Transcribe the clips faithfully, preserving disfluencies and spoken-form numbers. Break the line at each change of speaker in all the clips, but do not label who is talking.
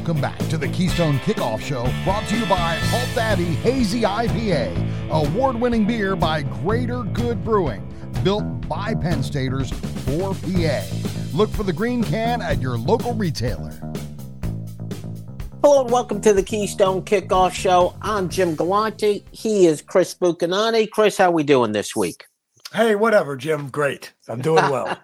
Welcome back to the Keystone Kickoff Show, brought to you by Halt Daddy Hazy I P A, award-winning beer by Greater Good Brewing, built by Penn Staters for P A. Look for the green can at your local retailer.
Hello and welcome to the Keystone Kickoff Show. I'm Jim Galante. He is Chris Buchanani. Chris, how we doing this week?
Hey, whatever, Jim. Great. I'm doing well.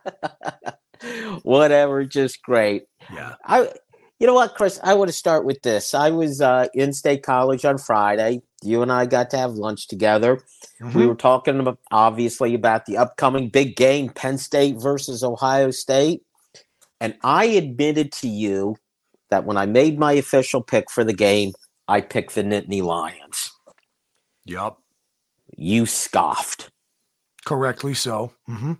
Whatever, just great.
Yeah.
I, you know what, Chris? I want to start with this. I was uh, in State College on Friday. You and I got to have lunch together. Mm-hmm. We were talking about, obviously, about the upcoming big game, Penn State versus Ohio State. And I admitted to you that when I made my official pick for the game, I picked the Nittany Lions.
Yup.
You scoffed.
Correctly so. Mm-hmm.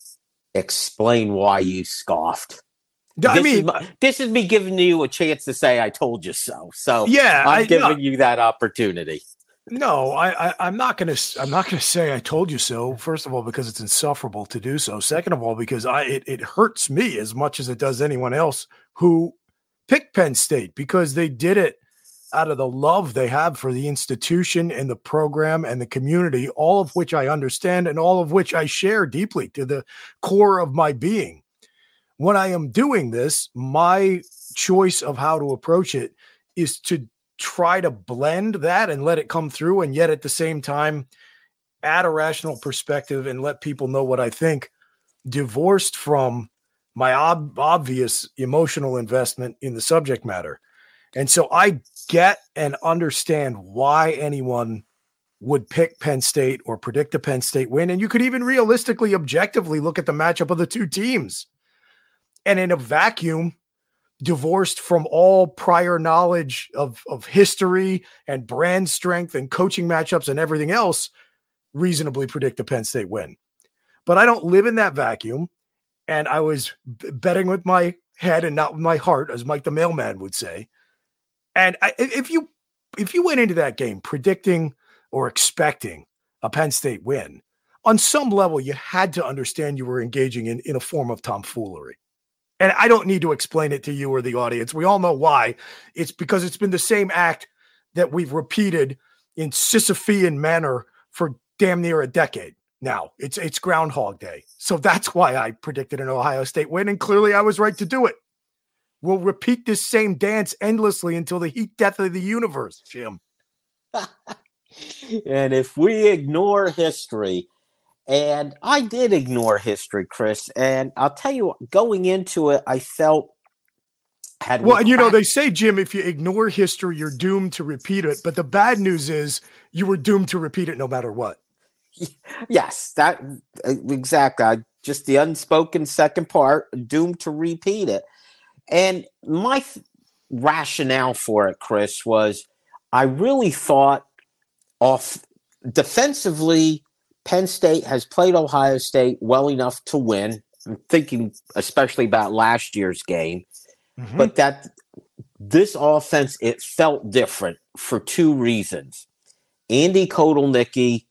Explain why you scoffed.
I
this
mean,
is my, this is me giving you a chance to say I told you so. So
yeah,
I'm
I,
giving
no,
you that opportunity.
No, I, I, I'm not gonna. I'm not gonna say I told you so. First of all, because it's insufferable to do so. Second of all, because I it, it hurts me as much as it does anyone else who picked Penn State, because they did it out of the love they have for the institution and the program and the community, all of which I understand and all of which I share deeply to the core of my being. When I am doing this, my choice of how to approach it is to try to blend that and let it come through, and yet at the same time add a rational perspective and let people know what I think, divorced from my ob- obvious emotional investment in the subject matter. And so I get and understand why anyone would pick Penn State or predict a Penn State win. And you could even realistically, objectively look at the matchup of the two teams. And in a vacuum, divorced from all prior knowledge of, of history and brand strength and coaching matchups and everything else, reasonably predict a Penn State win. But I don't live in that vacuum. And I was b- betting with my head and not with my heart, as Mike the mailman would say. And I, if you if you went into that game predicting or expecting a Penn State win, on some level, you had to understand you were engaging in, in a form of tomfoolery. And I don't need to explain it to you or the audience. We all know why. It's because it's been the same act that we've repeated in Sisyphean manner for damn near a decade now. It's it's Groundhog Day. So that's why I predicted an Ohio State win, and clearly I was right to do it. We'll repeat this same dance endlessly until the heat death of the universe, Jim.
And if we ignore history, and I did ignore history, Chris, and I'll tell you, going into it, I felt had
well, and you
cracked-
know, they say, Jim, if you ignore history, you're doomed to repeat it. But the bad news is you were doomed to repeat it no matter what.
Yes, that exactly. I, just the unspoken second part, doomed to repeat it. And my th- rationale for it, Chris, was I really thought off defensively, Penn State has played Ohio State well enough to win. I'm thinking especially about last year's game, mm-hmm. but that this offense, it felt different for two reasons. Andy Kotelnicki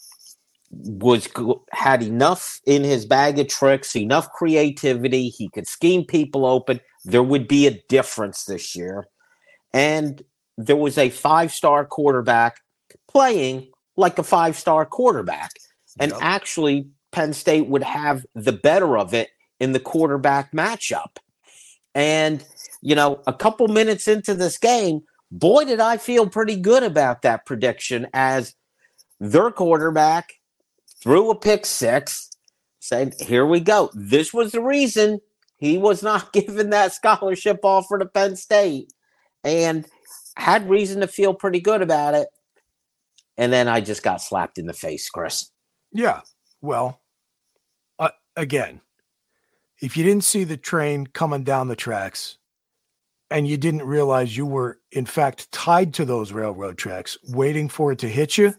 was had enough in his bag of tricks, enough creativity. He could scheme people open. There would be a difference this year. And there was a five-star quarterback playing like a five-star quarterback. And yep. Actually, Penn State would have the better of it in the quarterback matchup. And, you know, a couple minutes into this game, boy, did I feel pretty good about that prediction, as their quarterback threw a pick six, said, here we go. This was the reason he was not given that scholarship offer to Penn State, and had reason to feel pretty good about it. And then I just got slapped in the face, Chris.
Yeah. Well, uh, again, if you didn't see the train coming down the tracks and you didn't realize you were, in fact, tied to those railroad tracks, waiting for it to hit you,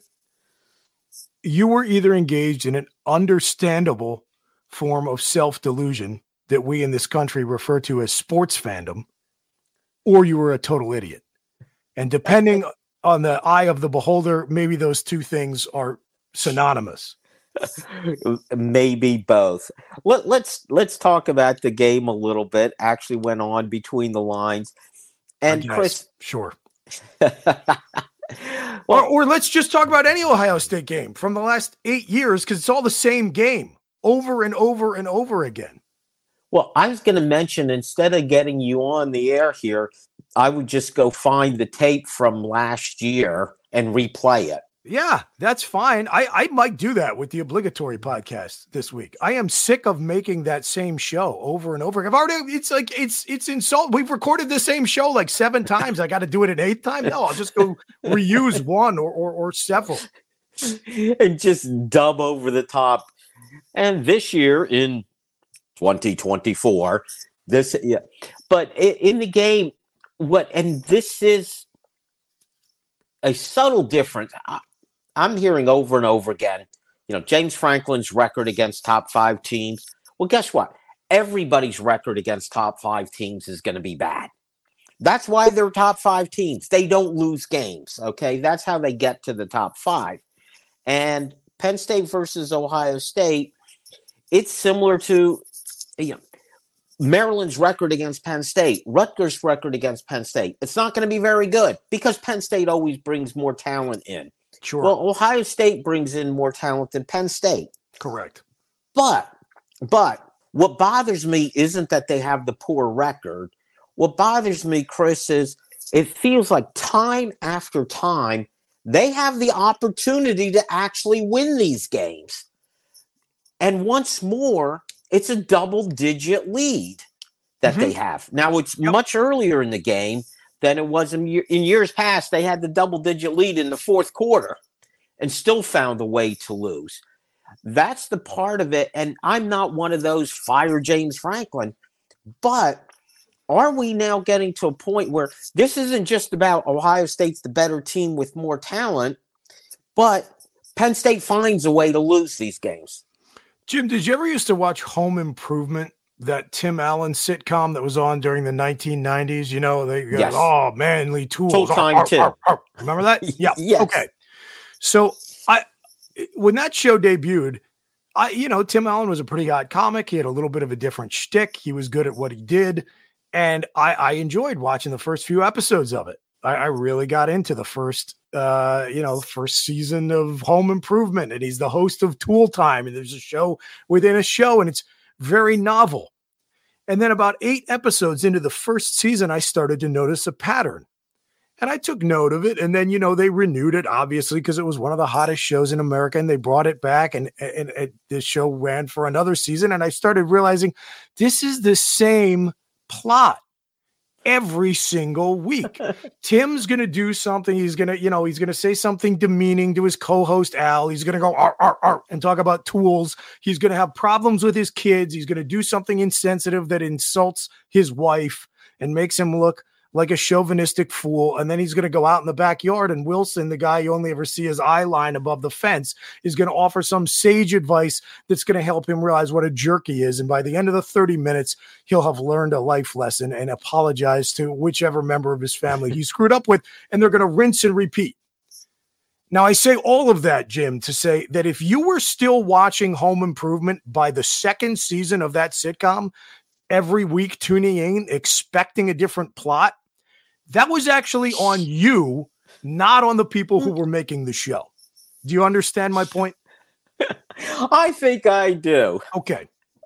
you were either engaged in an understandable form of self-delusion that we in this country refer to as sports fandom, or you were a total idiot. And depending on the eye of the beholder, maybe those two things are synonymous.
Maybe both. Let, let's let's talk about the game a little bit. Actually went on between the lines. And Chris,
sure.
well,
or, or let's just talk about any Ohio State game from the last eight years because it's all the same game over and over and over again.
Well, I was going to mention, instead of getting you on the air here, I would just go find the tape from last year and replay it.
Yeah, that's fine. I, I might do that with the obligatory podcast this week. I am sick of making that same show over and over. I've already, it's like, it's, it's insult. We've recorded the same show like seven times. I got to do it an eighth time. No, I'll just go reuse one or, or, or several.
And just dub over the top. And this year in twenty twenty-four, this, yeah, but in the game, what, and this is a subtle difference. I, I'm hearing over and over again, you know, James Franklin's record against top five teams. Well, guess what? Everybody's record against top five teams is going to be bad. That's why they're top five teams. They don't lose games, okay? That's how they get to the top five. And Penn State versus Ohio State, it's similar to, you know, Maryland's record against Penn State, Rutgers' record against Penn State. It's not going to be very good because Penn State always brings more talent in.
Sure.
Well, Ohio State brings in more talent than Penn State.
Correct.
But, but what bothers me isn't that they have the poor record. What bothers me, Chris, is it feels like time after time, they have the opportunity to actually win these games. And once more, it's a double-digit lead that mm-hmm. they have. Now, it's yep. much earlier in the game than it was in, year, in years past. They had the double-digit lead in the fourth quarter and still found a way to lose. That's the part of it, and I'm not one of those fire James Franklin, but are we now getting to a point where this isn't just about Ohio State's the better team with more talent, but Penn State finds a way to lose these games?
Jim, did you ever used to watch Home Improvement, that Tim Allen sitcom that was on during the nineteen nineties? You know, they go,
yes.
oh, manly tools.
Full time
arr,
too.
Arr, arr. Remember that? Yeah.
Yes.
Okay. So I, when that show debuted, I, you know, Tim Allen was a pretty hot comic. He had a little bit of a different shtick. He was good at what he did. And I, I enjoyed watching the first few episodes of it. I, I really got into the first, uh, you know, first season of Home Improvement. And he's the host of Tool Time. And there's a show within a show, and it's very novel. And then about eight episodes into the first season, I started to notice a pattern. And I took note of it. And then, you know, they renewed it, obviously, because it was one of the hottest shows in America. And they brought it back. And, and, and this show ran for another season. And I started realizing this is the same plot every single week. Tim's going to do something. He's going to, you know, he's going to say something demeaning to his co-host, Al. He's going to go ar, ar, ar, and talk about tools. He's going to have problems with his kids. He's going to do something insensitive that insults his wife and makes him look like a chauvinistic fool. And then he's going to go out in the backyard, and Wilson, the guy you only ever see his eye line above the fence, is going to offer some sage advice that's going to help him realize what a jerk he is. And by the end of the thirty minutes, he'll have learned a life lesson and apologize to whichever member of his family he screwed up with. And they're going to rinse and repeat. Now, I say all of that, Jim, to say that if you were still watching Home Improvement by the second season of that sitcom, every week tuning in, expecting a different plot, that was actually on you, not on the people who were making the show. Do you understand my point?
I think I do.
Okay.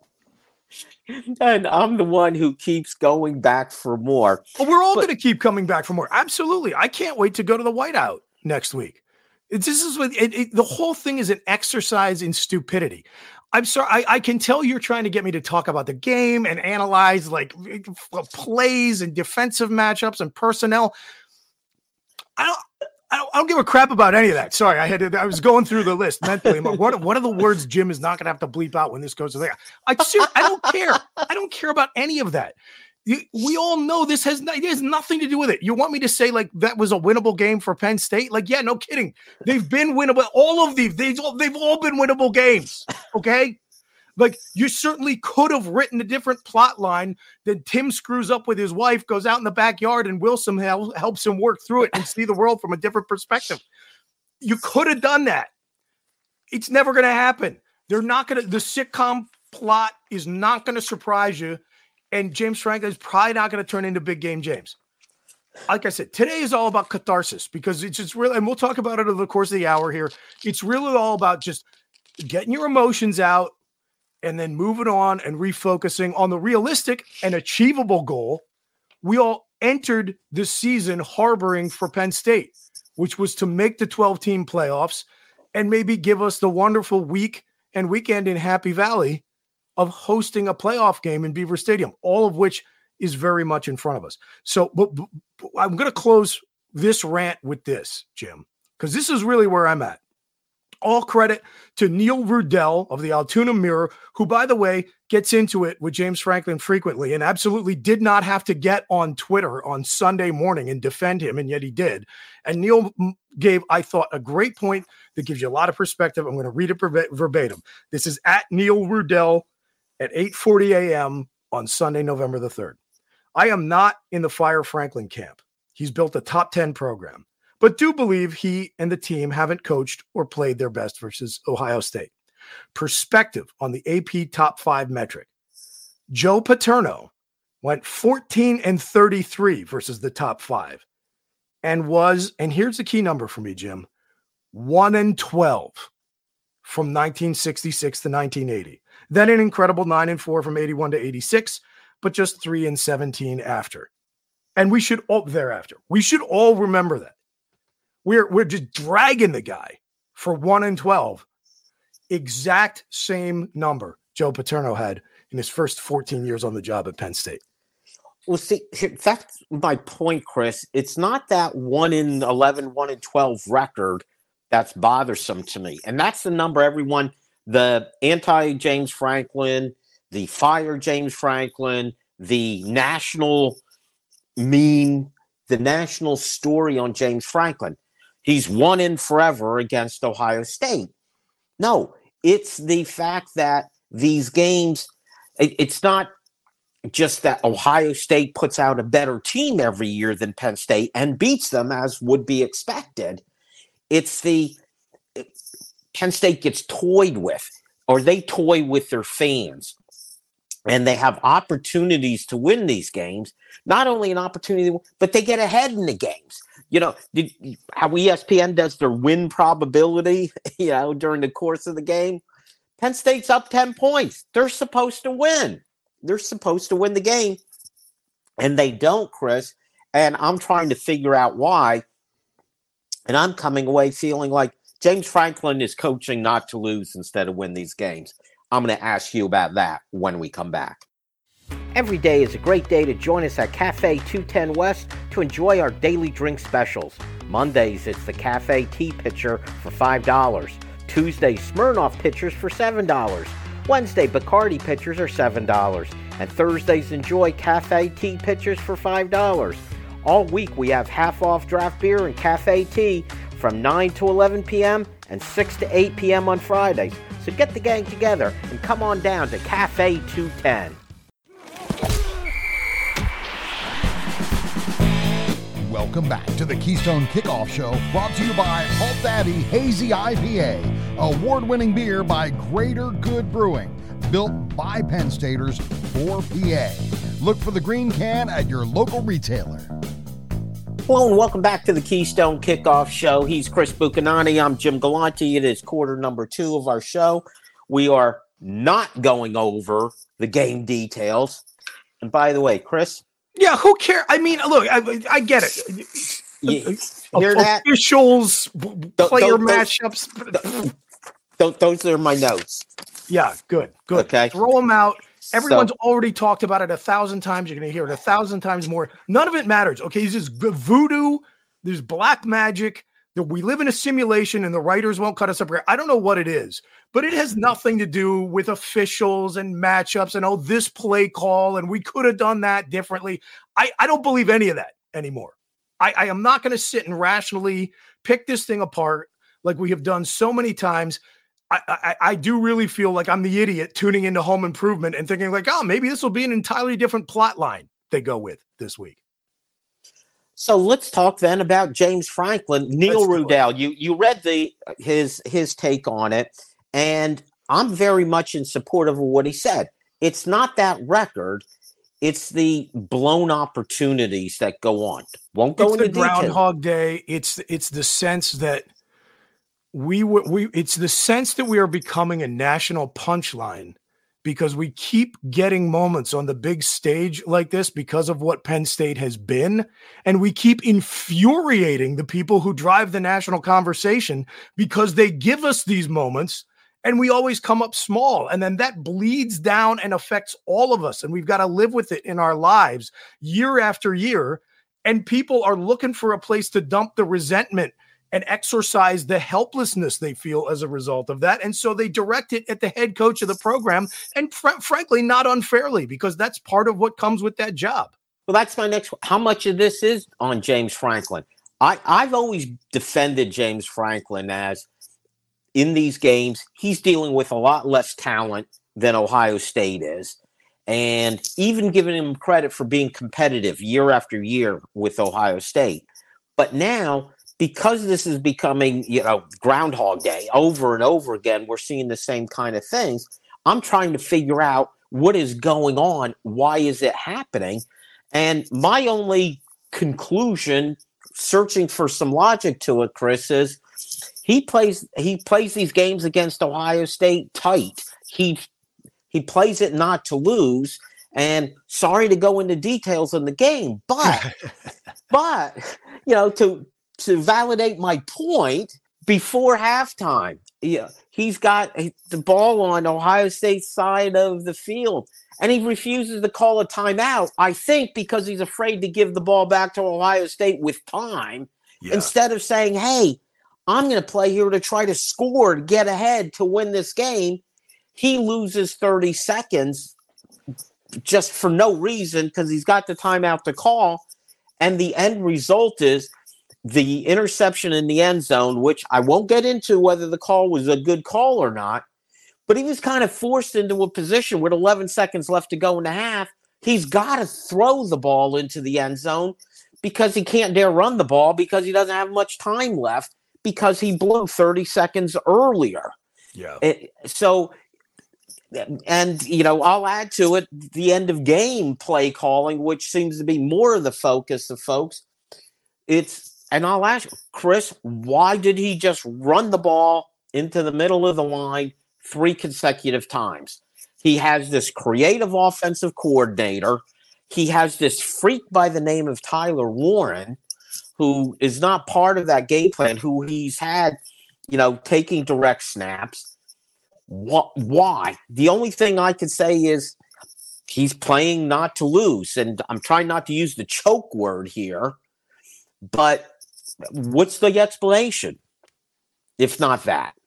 And I'm the one who keeps going back for more.
Well, we're all going to keep coming back for more. Absolutely. I can't wait to go to the Whiteout next week. It's, this is what it, it, the whole thing is an exercise in stupidity. I'm sorry. I, I can tell you're trying to get me to talk about the game and analyze like plays and defensive matchups and personnel. I don't, I don't, I don't give a crap about any of that. Sorry. I had to, I was going through the list mentally. I'm like, what, what are the words Jim is not going to have to bleep out when this goes to there? I, I don't care. I don't care about any of that. You, we all know this has, it has nothing to do with it. You want me to say like that was a winnable game for Penn State? Like, yeah, no kidding. They've been winnable. All of these, they've all, they've all been winnable games. Okay. Like you certainly could have written a different plot line that Tim screws up with his wife, goes out in the backyard, and Wilson hel- helps him work through it and see the world from a different perspective. You could have done that. It's never going to happen. They're not going to, the sitcom plot is not going to surprise you. And James Franklin is probably not going to turn into Big Game James. like I said, today is all about catharsis because it's just really, and we'll talk about it over the course of the hour here. It's really all about just getting your emotions out and then moving on and refocusing on the realistic and achievable goal we all entered this season harboring for Penn State, which was to make the twelve-team playoffs and maybe give us the wonderful week and weekend in Happy Valley of hosting a playoff game in Beaver Stadium, all of which is very much in front of us. So but, but, but I'm going to close this rant with this, Jim, because this is really where I'm at. All credit to Neil Rudell of the Altoona Mirror, who, by the way, gets into it with James Franklin frequently and absolutely did not have to get on Twitter on Sunday morning and defend him, and yet he did. And Neil gave, I thought, a great point that gives you a lot of perspective. I'm going to read it verbatim. This is at Neil Rudell at eight forty a.m. on Sunday, November the third. I am not in the Fire Franklin camp. He's built a top ten program, but do believe he and the team haven't coached or played their best versus Ohio State. Perspective on the A P top five metric. Joe Paterno went fourteen and thirty-three versus the top five and was, and here's the key number for me, Jim, one and twelve from nineteen sixty-six to nineteen eighty. Then an incredible nine and four from eighty-one to eighty-six, but just three and seventeen after. And we should all thereafter. We should all remember that. We're we're just dragging the guy for one and twelve. Exact same number Joe Paterno had in his first fourteen years on the job at Penn State.
Well, see, that's my point, Chris. It's not that one in eleven, one in twelve record that's bothersome to me. And that's the number everyone, the anti-James Franklin, the fire James Franklin, the national meme, the national story on James Franklin. He's won in forever against Ohio State. No, it's the fact that these games, it, it's not just that Ohio State puts out a better team every year than Penn State and beats them as would be expected. It's the it, Penn State gets toyed with, or they toy with their fans, and they have opportunities to win these games. Not only an opportunity, but they get ahead in the games. You know, did, how E S P N does their win probability, you know, during the course of the game. Penn State's up ten points. They're supposed to win. They're supposed to win the game. And they don't, Chris. And I'm trying to figure out why. And I'm coming away feeling like James Franklin is coaching not to lose instead of win these games. I'm going to ask you about that when we come back.
Every day is a great day to join us at Cafe two ten West to enjoy our daily drink specials. Mondays, it's the Cafe Tea Pitcher for five dollars. Tuesday, Smirnoff Pitchers for seven dollars. Wednesday, Bacardi Pitchers are seven dollars. And Thursdays, enjoy Cafe Tea Pitchers for five dollars. All week, we have half-off draft beer and cafe tea from nine to eleven p.m. and six to eight p.m. on Fridays. So get the gang together and come on down to Cafe two ten.
Welcome back to the Keystone Kickoff Show, brought to you by Halt Daddy Hazy I P A, award-winning beer by Greater Good Brewing, built by Penn Staters for P A. Look for the green can at your local retailer.
Hello and welcome back to the Keystone Kickoff Show. He's Chris Buchanani. I'm Jim Galante. It is quarter number two of our show. We are not going over the game details. And by the way, Chris,
yeah, who cares? I mean, look, I, I get it.
You hear that?
Officials, player
those,
matchups.
Those, those are my notes.
Yeah, good, good.
Okay.
Throw them out. Everyone's
So,
already talked about it a thousand times. You're going to hear it a thousand times more. None of it matters. Okay, it's just voodoo. There's black magic. We live in a simulation and the writers won't cut us up. I don't know what it is, but it has nothing to do with officials and matchups and, oh, this play call and we could have done that differently. I, I don't believe any of that anymore. I, I am not going to sit and rationally pick this thing apart like we have done so many times. I, I, I do really feel like I'm the idiot tuning into Home Improvement and thinking like, oh, maybe this will be an entirely different plot line they go with this week.
So let's talk then about James Franklin. Neil Rudell, you you read the his his take on it, and I'm very much in support of what he said. It's not that record. It's the blown opportunities that go on. Won't go
it's
into
the
detail.
Groundhog Day. It's it's the sense that we we it's the sense that we are becoming a national punchline because we keep getting moments on the big stage like this because of what Penn State has been, and we keep infuriating the people who drive the national conversation because they give us these moments. And we always come up small, and then that bleeds down and affects all of us. And we've got to live with it in our lives year after year. And people are looking for a place to dump the resentment and exercise the helplessness they feel as a result of that. And so they direct it at the head coach of the program, and fr- frankly, not unfairly, because that's part of what comes with that job.
Well, that's my next. How much of this is on James Franklin? I, I've always defended James Franklin as, in these games, he's dealing with a lot less talent than Ohio State is, and even giving him credit for being competitive year after year with Ohio State. But now, because this is becoming, you know, Groundhog Day over and over again, we're seeing the same kind of things. I'm trying to figure out what is going on. Why is it happening? And my only conclusion, searching for some logic to it, Chris, is He plays he plays these games against Ohio State tight. He he plays it not to lose. And sorry to go into details in the game, but but you know, to to validate my point, before halftime, yeah, he's got the ball on Ohio State's side of the field, and he refuses to call a timeout. I think because he's afraid to give the ball back to Ohio State with time, yeah. instead of saying, "Hey, I'm going to play here to try to score, to get ahead, to win this game." He loses thirty seconds just for no reason because he's got the timeout to call. And the end result is the interception in the end zone, which I won't get into whether the call was a good call or not, but he was kind of forced into a position with eleven seconds left to go in the half. He's got to throw the ball into the end zone because he can't dare run the ball because he doesn't have much time left, because he blew thirty seconds earlier.
Yeah.
It, so, and, you know, I'll add to it the end of game play calling, which seems to be more of the focus of folks. It's, and I'll ask Chris, why did he just run the ball into the middle of the line three consecutive times? He has this creative offensive coordinator. He has this freak by the name of Tyler Warren, who is not part of that game plan, who he's had, you know, taking direct snaps. What, why? The only thing I can say is he's playing not to lose. And I'm trying not to use the choke word here, but what's the explanation, if not that?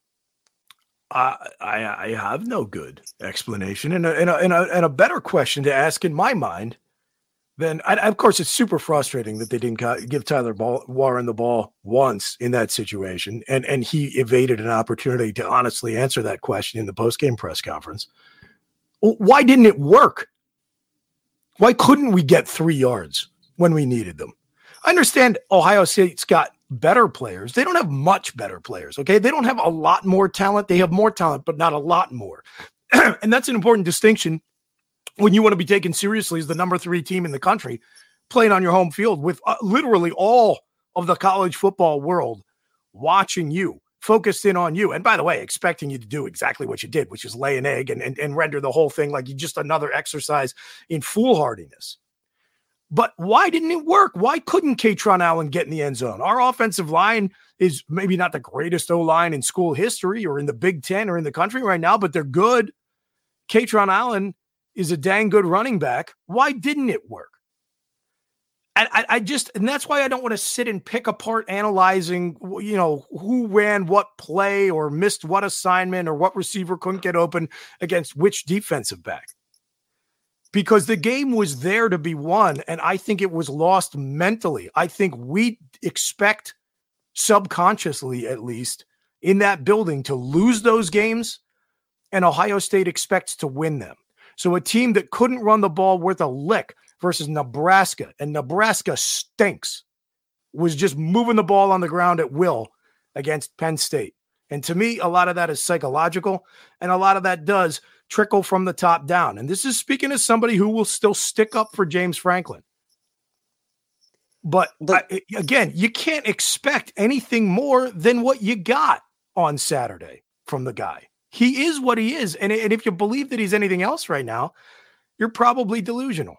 Uh, I, I have no good explanation. And a, and, a, and, a, and a better question to ask in my mind, then, I, of course, it's super frustrating that they didn't give Tyler ball, Warren the ball once in that situation, and and he evaded an opportunity to honestly answer that question in the postgame press conference. Why didn't it work? Why couldn't we get three yards when we needed them? I understand Ohio State's got better players. They don't have much better players, okay? They don't have a lot more talent. They have more talent, but not a lot more. And that's an important distinction when you want to be taken seriously as the number three team in the country, playing on your home field with uh, literally all of the college football world watching you, focused in on you. And by the way, expecting you to do exactly what you did, which is lay an egg and, and, and render the whole thing like you just another exercise in foolhardiness. But why didn't it work? Why couldn't Kaytron Allen get in the end zone? Our offensive line is maybe not the greatest O-line in school history or in the Big Ten or in the country right now, but they're good. Kaytron Allen is a dang good running back. Why didn't it work? And I, I just, and that's why I don't want to sit and pick apart analyzing, you know, who ran what play or missed what assignment or what receiver couldn't get open against which defensive back. Because the game was there to be won, and I think it was lost mentally. I think we expect, subconsciously at least, in that building to lose those games, and Ohio State expects to win them. So a team that couldn't run the ball worth a lick versus Nebraska, and Nebraska stinks, was just moving the ball on the ground at will against Penn State. And to me, a lot of that is psychological, and a lot of that does trickle from the top down. And this is speaking as somebody who will still stick up for James Franklin. But, but I, again, you can't expect anything more than what you got on Saturday from the guy. He is what he is. And, and if you believe that he's anything else right now, you're probably delusional.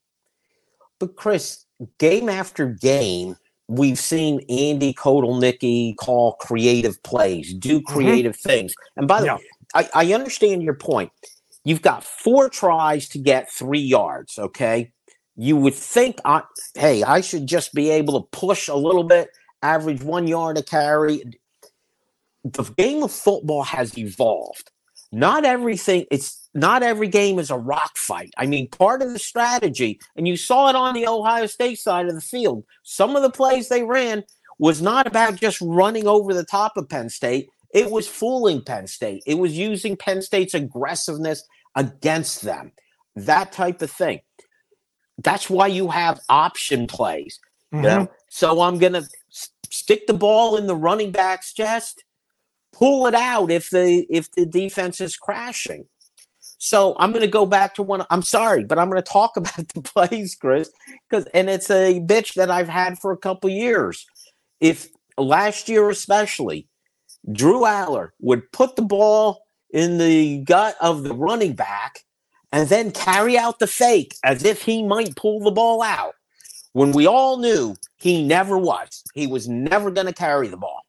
But Chris, game after game, we've seen Andy Kotelnicki call creative plays, do creative mm-hmm. things. And by the yeah. way, I, I understand your point. You've got four tries to get three yards, okay? You would think, I, hey, I should just be able to push a little bit, average one yard a carry. The game of football has evolved. Not everything, it's not every game is a rock fight. I mean, part of the strategy, and you saw it on the Ohio State side of the field, some of the plays they ran was not about just running over the top of Penn State. It was fooling Penn State. It was using Penn State's aggressiveness against them, that type of thing. That's why you have option plays. Mm-hmm. You know? So I'm going to s- stick the ball in the running back's chest, pull it out if the if the defense is crashing. So I'm going to go back to one. I'm sorry, but I'm going to talk about the plays, Chris, because and it's a bitch that I've had for a couple years. If last year especially, Drew Aller would put the ball in the gut of the running back and then carry out the fake as if he might pull the ball out, when we all knew he never was. He was never going to carry the ball.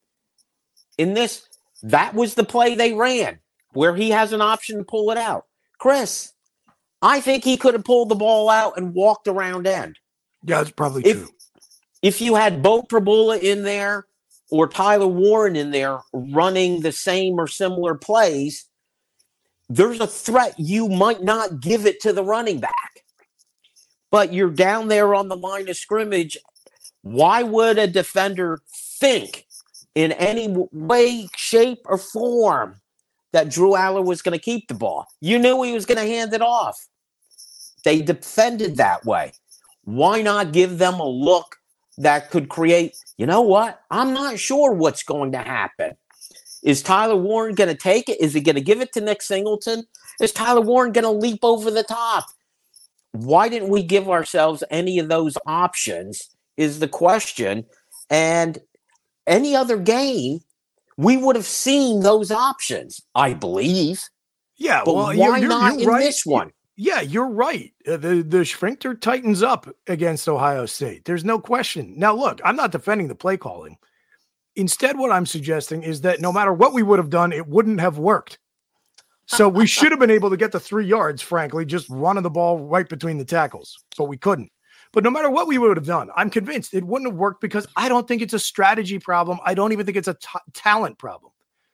In this, that was the play they ran, where he has an option to pull it out. Chris, I think he could have pulled the ball out and walked around end.
Yeah, that's probably
if,
true.
If you had Bo Prabula in there or Tyler Warren in there running the same or similar plays, there's a threat you might not give it to the running back. But you're down there on the line of scrimmage. Why would a defender think in any way, shape, or form that Drew Aller was going to keep the ball? You knew he was going to hand it off. They defended that way. Why not give them a look that could create, you know what? I'm not sure what's going to happen. Is Tyler Warren going to take it? Is he going to give it to Nick Singleton? Is Tyler Warren going to leap over the top? Why didn't we give ourselves any of those options is the question. And any other game, we would have seen those options, I believe.
Yeah,
but
well,
why
you're, you're,
not
you're
in
right.
this one?
Yeah, you're right. Uh, the the sphincter tightens up against Ohio State. There's no question. Now, look, I'm not defending the play calling. Instead, what I'm suggesting is that no matter what we would have done, it wouldn't have worked. So we should have been able to get the three yards, frankly, just running the ball right between the tackles, but we couldn't. But no matter what we would have done, I'm convinced it wouldn't have worked because I don't think it's a strategy problem. I don't even think it's a t- talent problem.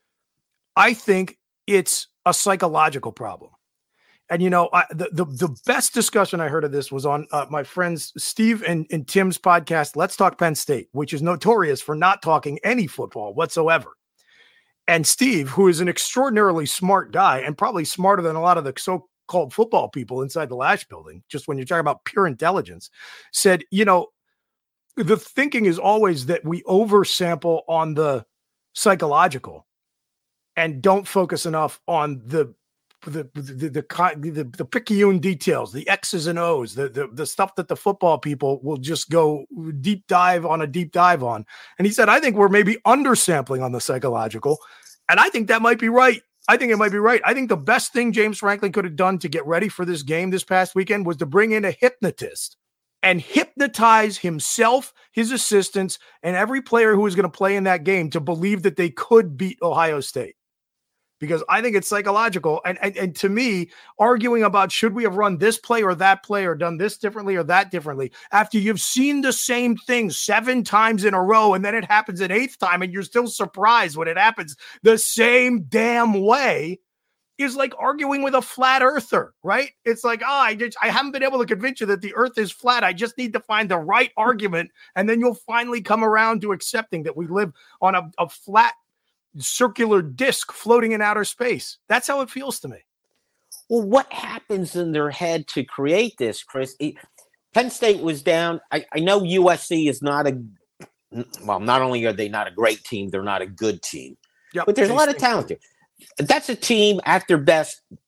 I think it's a psychological problem. And, you know, I, the, the the best discussion I heard of this was on uh, my friends Steve and, and Tim's podcast, Let's Talk Penn State, which is notorious for not talking any football whatsoever. And Steve, who is an extraordinarily smart guy and probably smarter than a lot of the so-called football people inside the Lash building, just when you're talking about pure intelligence, said, you know, the thinking is always that we oversample on the psychological and don't focus enough on the The the the, the, the, the picayune details, the X's and O's, the, the the stuff that the football people will just go deep dive on a deep dive on. And he said, I think we're maybe undersampling on the psychological. And I think that might be right. I think it might be right. I think the best thing James Franklin could have done to get ready for this game this past weekend was to bring in a hypnotist and hypnotize himself, his assistants, and every player who was going to play in that game to believe that they could beat Ohio State. Because I think it's psychological. And, and and to me, arguing about should we have run this play or that play or done this differently or that differently, after you've seen the same thing seven times in a row and then it happens an eighth time and you're still surprised when it happens the same damn way, is like arguing with a flat earther, right? It's like, oh, I, just, I haven't been able to convince you that the earth is flat. I just need to find the right argument. And then you'll finally come around to accepting that we live on a, a flat circular disc floating in outer space. That's how it feels to me.
Well, what happens in their head to create this, Chris? Penn State was down. I, I know U S C is not a, well, not only are they not a great team, they're not a good team.
Yep,
but there's a lot of talent there. That's a team at their best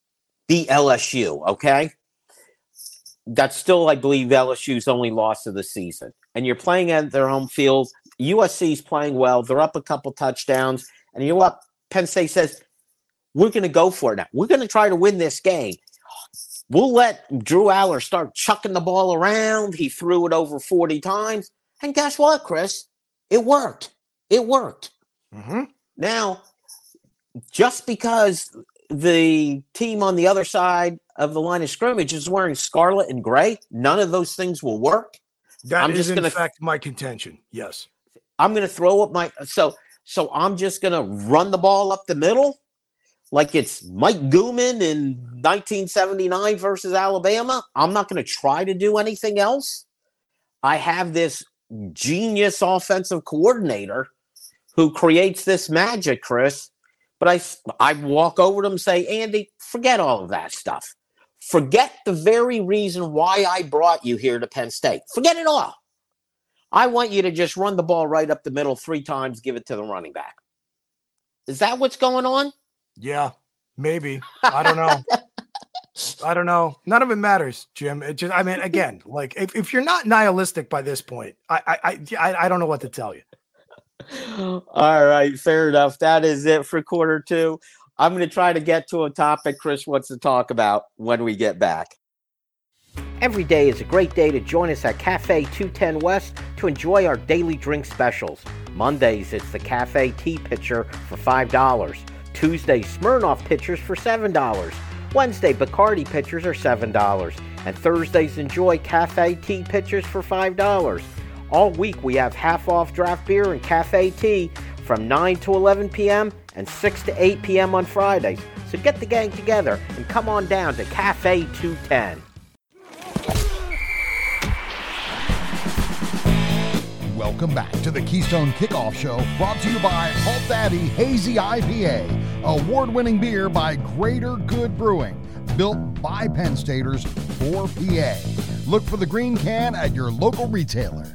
beat L S U, okay? That's still, I believe, L S U's only loss of the season. And you're playing at their home field. U S C's playing well. They're up a couple touchdowns. And you know what? Penn State says, we're going to go for it now. We're going to try to win this game. We'll let Drew Aller start chucking the ball around. He threw it over forty times. And guess what, Chris? It worked. It worked.
Mm-hmm.
Now, just because the team on the other side of the line of scrimmage is wearing scarlet and gray, none of those things will work.
That
I'm
is,
just
in
gonna,
fact, my contention. Yes.
I'm going to throw up my – so so I'm just going to run the ball up the middle like it's Mike Gooman in nineteen seventy-nine versus Alabama. I'm not going to try to do anything else. I have this genius offensive coordinator who creates this magic, Chris. But I, I walk over to him and say, Andy, forget all of that stuff. Forget the very reason why I brought you here to Penn State. Forget it all. I want you to just run the ball right up the middle three times, give it to the running back. Is that what's going on?
Yeah, maybe. I don't know. I don't know. None of it matters, Jim. It just, I mean, again, like if, if you're not nihilistic by this point, I, I, I, I don't know what to tell you.
All right, fair enough. That is it for quarter two. I'm going to try to get to a topic Chris wants to talk about when we get back.
Every day is a great day to join us at Cafe two ten West to enjoy our daily drink specials. Mondays, it's the Cafe Tea Pitcher for five dollars. Tuesday, Smirnoff Pitchers for seven dollars. Wednesday, Bacardi Pitchers are seven dollars. And Thursdays, enjoy Cafe Tea Pitchers for five dollars. All week, we have half-off draft beer and cafe tea from nine to eleven p.m. and six to eight p.m. on Fridays. So get the gang together and come on down to Cafe two ten.
Welcome back to the Keystone Kickoff Show, brought to you by Halt Daddy Hazy I P A, award-winning beer by Greater Good Brewing, built by Penn Staters for P A. Look for the green can at your local retailer.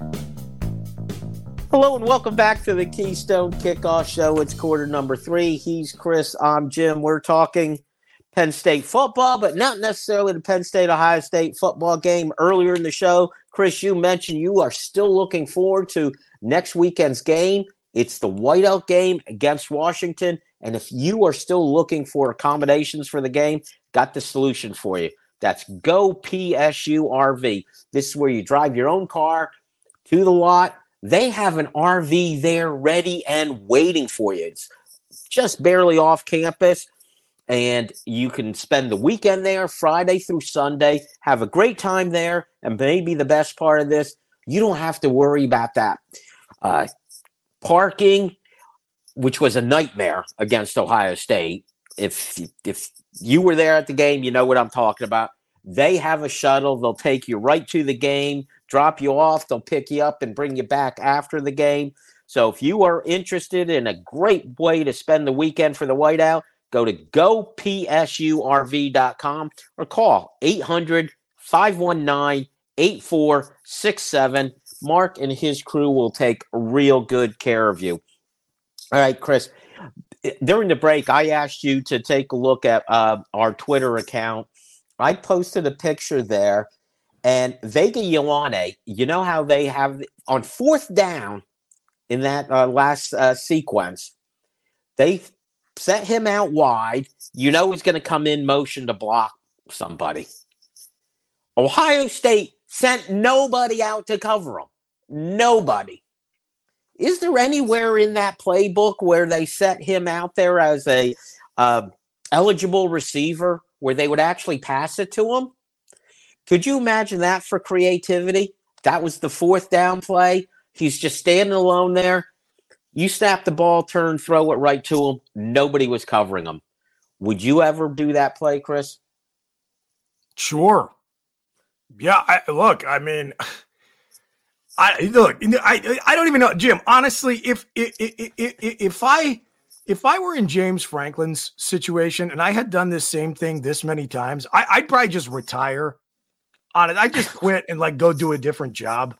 Hello and welcome back to the Keystone Kickoff Show. It's quarter number three. He's Chris. I'm Jim. We're talking Penn State football, but not necessarily the Penn State-Ohio State football game. Earlier in the show, Chris, you mentioned you are still looking forward to next weekend's game. It's the whiteout game against Washington. And if you are still looking for accommodations for the game, got the solution for you. That's Go P S U R V. This is where you drive your own car to the lot. They have an R V there ready and waiting for you. It's just barely off campus. And you can spend the weekend there, Friday through Sunday, have a great time there. And maybe the best part of this, you don't have to worry about that uh, parking, which was a nightmare against Ohio State. If, if you were there at the game, you know what I'm talking about. They have a shuttle. They'll take you right to the game, drop you off. They'll pick you up and bring you back after the game. So if you are interested in a great way to spend the weekend for the whiteout, go to go P S U R V dot com or call eight hundred, five one nine, eight four six seven. Mark and his crew will take real good care of you. All right, Chris, during the break, I asked you to take a look at uh, our Twitter account. I posted a picture there, and Vega Ioane, you know how they have on fourth down in that uh, last uh, sequence, they set him out wide. You know he's going to come in motion to block somebody. Ohio State sent nobody out to cover him. Nobody. Is there anywhere in that playbook where they set him out there as a uh, eligible receiver where they would actually pass it to him? Could you imagine that for creativity? That was the fourth down play. He's just standing alone there. You snap the ball, turn, throw it right to him. Nobody was covering him. Would you ever do that play, Chris?
Sure. Yeah, I, look, I mean, I look, I I don't even know, Jim. Honestly, if if if, if I if I were in James Franklin's situation and I had done this same thing this many times, I, I'd probably just retire on it. I'd just quit and like go do a different job.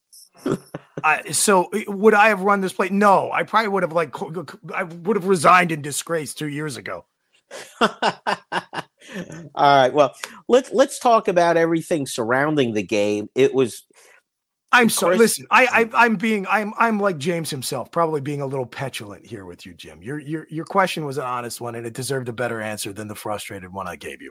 I, so would I have run this play? No, I probably would have like I would have resigned in disgrace two years ago.
All right. Well, let's let's talk about everything surrounding the game. It was.
I'm sorry. Listen, I, I I'm being I'm I'm like James himself, probably being a little petulant here with you, Jim. Your your your question was an honest one, and it deserved a better answer than the frustrated one I gave you.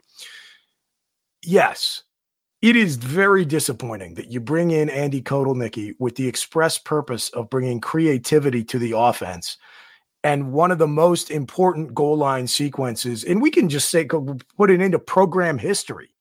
Yes, it is very disappointing that you bring in Andy Kotelnicki with the express purpose of bringing creativity to the offense. And one of the most important goal line sequences, and we can just say, put it into program history.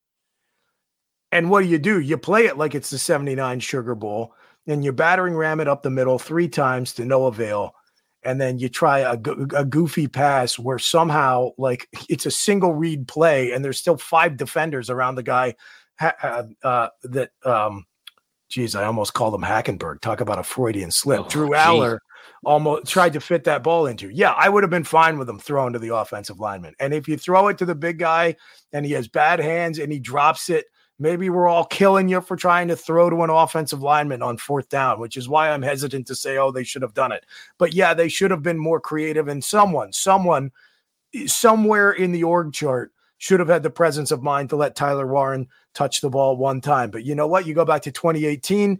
And what do you do? You play it like it's the seventy-nine Sugar Bowl, and you battering ram it up the middle three times to no avail. And then you try a, a goofy pass where somehow, like, it's a single read play, and there's still five defenders around the guy uh, uh, that, um, geez, I almost called him Hackenberg. Talk about a Freudian slip.
Oh,
Drew
geez.
Aller almost tried to fit that ball into. Yeah, I would have been fine with him throwing to the offensive lineman. And if you throw it to the big guy and he has bad hands and he drops it, maybe we're all killing you for trying to throw to an offensive lineman on fourth down, which is why I'm hesitant to say, oh, they should have done it. But yeah, they should have been more creative. And someone, someone, somewhere in the org chart should have had the presence of mind to let Tyler Warren touch the ball one time. But you know what? You go back to twenty eighteen,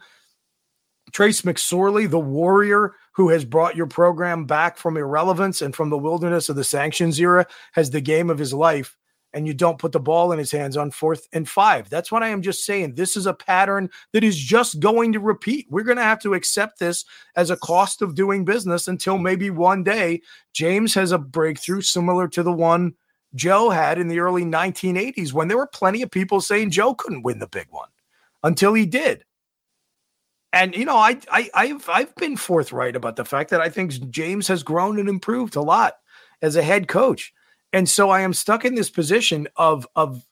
Trace McSorley, the warrior who has brought your program back from irrelevance and from the wilderness of the sanctions era, has the game of his life, and you don't put the ball in his hands on fourth and five. That's what I am just saying. This is a pattern that is just going to repeat. We're going to have to accept this as a cost of doing business until maybe one day James has a breakthrough similar to the one Joe had in the early nineteen eighties, when there were plenty of people saying Joe couldn't win the big one until he did. And, you know, I, I, I've, I've been forthright about the fact that I think James has grown and improved a lot as a head coach. And so I am stuck in this position of, of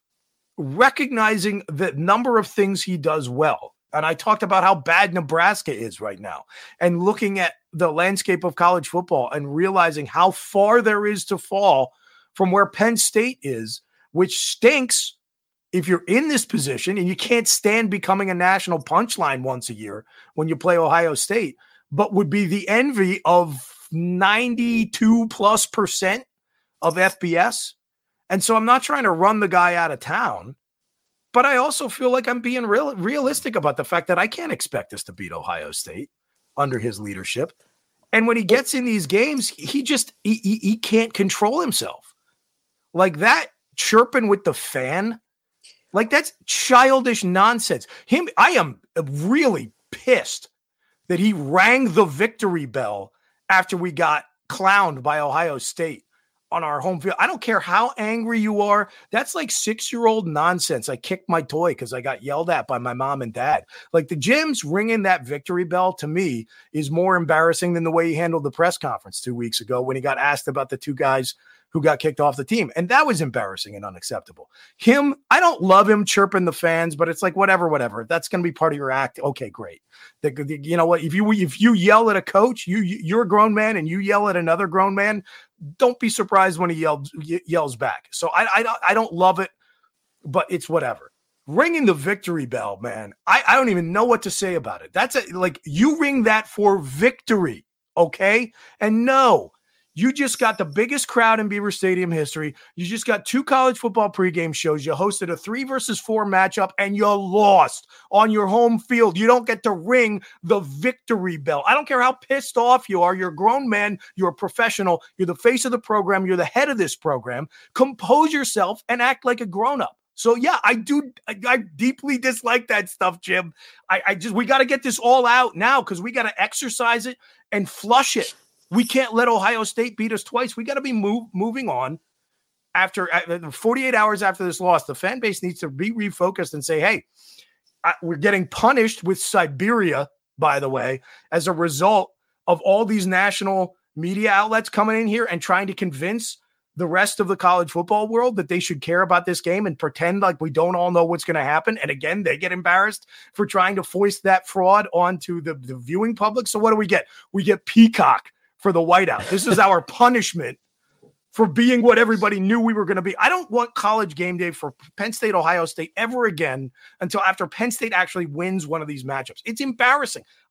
recognizing the number of things he does well. And I talked about how bad Nebraska is right now, and looking at the landscape of college football and realizing how far there is to fall from where Penn State is, which stinks if you're in this position and you can't stand becoming a national punchline once a year when you play Ohio State, but would be the envy of ninety-two plus percent of F B S. And so I'm not trying to run the guy out of town, but I also feel like I'm being real, realistic about the fact that I can't expect us to beat Ohio State under his leadership. And when he gets in these games, he just, he, he, he can't control himself. Like that chirping with the fan, like that's childish nonsense. Him, I am really pissed that he rang the victory bell after we got clowned by Ohio State on our home field. I don't care how angry you are. That's like six-year-old nonsense. I kicked my toy because I got yelled at by my mom and dad. Like the Jim's ringing that victory bell to me is more embarrassing than the way he handled the press conference two weeks ago when he got asked about the two guys who got kicked off the team. And that was embarrassing and unacceptable. Him, I don't love him chirping the fans, but it's like, whatever, whatever. That's going to be part of your act. Okay, great. The, the, you know what? If you, if you yell at a coach, you, you're a grown man and you yell at another grown man, don't be surprised when he yells, yells back. So I, I, don't, I don't love it, but it's whatever. Ringing the victory bell, man. I, I don't even know what to say about it. That's a, like, you ring that for victory. Okay. And no, you just got the biggest crowd in Beaver Stadium history. You just got two college football pregame shows. You hosted a three versus four matchup and you lost on your home field. You don't get to ring the victory bell. I don't care how pissed off you are. You're a grown man. You're a professional. You're the face of the program. You're the head of this program. Compose yourself and act like a grown-up. So yeah, I do. I, I deeply dislike that stuff, Jim. I, I just, we got to get this all out now because we got to exercise it and flush it. We can't let Ohio State beat us twice. We got to be move, moving on. After uh, forty-eight hours after this loss, the fan base needs to be refocused and say, hey, I, we're getting punished with Siberia, by the way, as a result of all these national media outlets coming in here and trying to convince the rest of the college football world that they should care about this game and pretend like we don't all know what's going to happen. And again, they get embarrassed for trying to foist that fraud onto the, the viewing public. So what do we get? We get Peacock for the whiteout. This is our punishment for being what everybody knew we were going to be. I don't want college game day for Penn State, Ohio State ever again until after Penn State actually wins one of these matchups. It's embarrassing.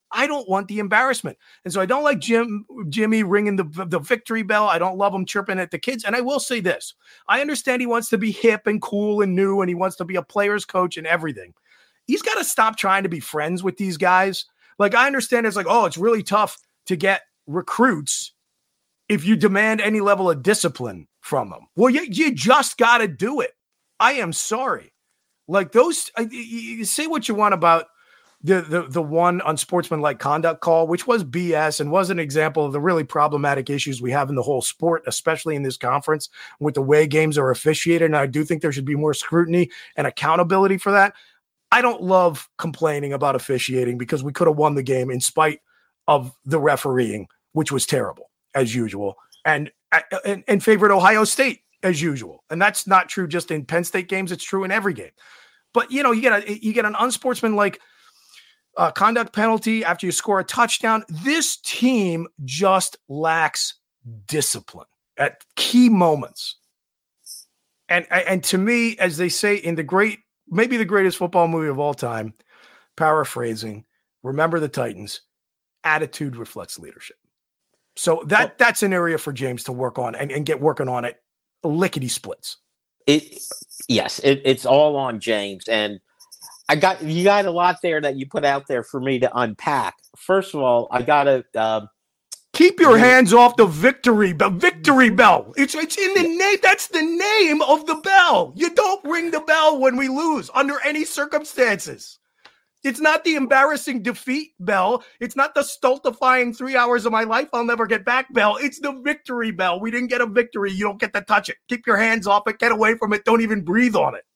I don't want the embarrassment. And so I don't like Jim, Jimmy ringing the, the victory bell. I don't love him chirping at the kids. And I will say this. I understand he wants to be hip and cool and new, and he wants to be a player's coach and everything. He's got to stop trying to be friends with these guys. Like, I understand it's like, oh, it's really tough to get recruits if you demand any level of discipline from them. Well, you, you just got to do it. I am sorry. Like those, you, you say what you want about the, the, the one unsportsmanlike conduct call, which was B S and was an example of the really problematic issues we have in the whole sport, especially in this conference with the way games are officiated. And I do think there should be more scrutiny and accountability for that. I don't love complaining about officiating because we could have won the game in spite of the refereeing, which was terrible as usual, and, and, and favored Ohio State as usual. And that's not true just in Penn State games. It's true in every game. But, you know, you get a, you get an unsportsmanlike uh, conduct penalty after you score a touchdown. This team just lacks discipline at key moments. And, and to me, as they say in the great, maybe the greatest football movie of all time, paraphrasing, Remember the Titans, attitude reflects leadership. So that, oh. that's an area for James to work on and, and get working on it. Lickety splits.
It, yes, it, it's all on James. And I got, you got a lot there that you put out there for me to unpack. First of all, I got to, uh,
keep your hands off the victory bell. Victory bell. It's it's in the name. That's the name of the bell. You don't ring the bell when we lose under any circumstances. It's not the embarrassing defeat bell. It's not the stultifying three hours of my life I'll never get back bell. It's the victory bell. We didn't get a victory. You don't get to touch it. Keep your hands off it. Get away from it. Don't even breathe on it.